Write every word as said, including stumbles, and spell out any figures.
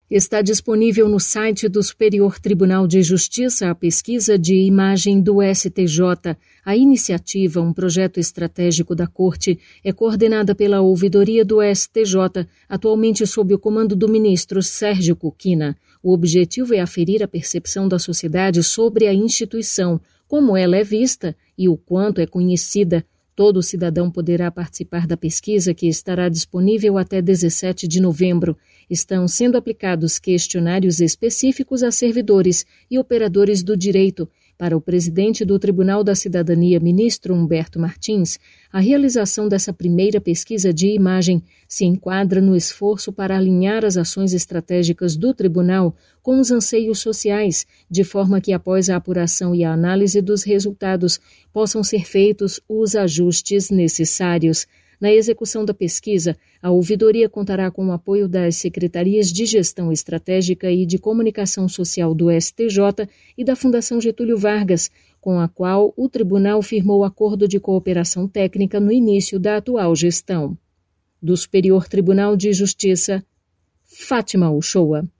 Está disponível no site do Superior Tribunal de Justiça a pesquisa de imagem do S T J. A iniciativa, um projeto estratégico da Corte, é coordenada pela Ouvidoria do S T J, atualmente sob o comando do ministro Sérgio Kukina. O objetivo é aferir a percepção da sociedade sobre a instituição, como ela é vista e o quanto é conhecida. Todo cidadão poderá participar da pesquisa, que estará disponível até dezessete de novembro. Estão sendo aplicados questionários específicos a servidores e operadores do direito. Para o presidente do Tribunal da Cidadania, ministro Humberto Martins, a realização dessa primeira pesquisa de imagem se enquadra no esforço para alinhar as ações estratégicas do tribunal com os anseios sociais, de forma que, após a apuração e a análise dos resultados, possam ser feitos os ajustes necessários. Na execução da pesquisa, a ouvidoria contará com o apoio das Secretarias de Gestão Estratégica e de Comunicação Social do S T J e da Fundação Getúlio Vargas, com a qual o tribunal firmou acordo de cooperação técnica no início da atual gestão. Do Superior Tribunal de Justiça, Fátima Uchoa.